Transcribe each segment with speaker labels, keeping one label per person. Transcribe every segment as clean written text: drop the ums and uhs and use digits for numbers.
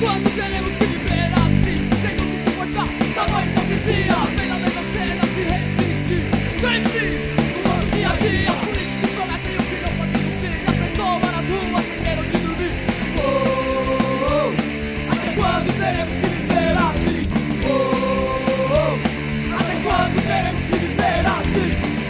Speaker 1: quando teremos que viver assim, sem nos suportar tamanha hipocrisia? Vem na mesma cena se repite, sempre no nosso dia a dia. Políticos prometem o que não pode cumprir, e as pessoas nas ruas sem ter onde dormir. Até quando teremos que viver assim? Até quando teremos que viver assim?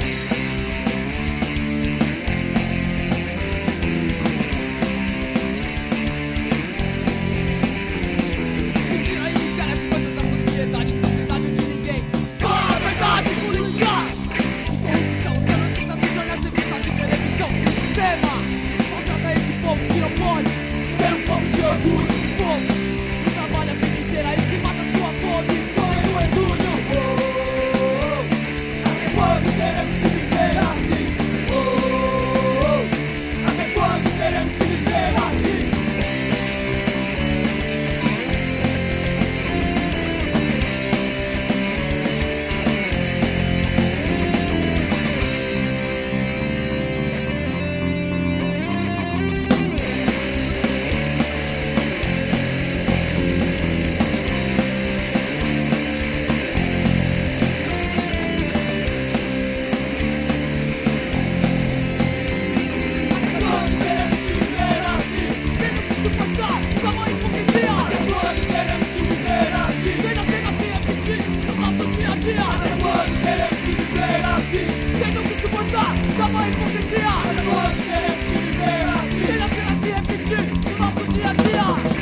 Speaker 1: Tamanha hipocrisia! Quando teremos que viver assim? Sem apenas se repetir no nosso dia a dia!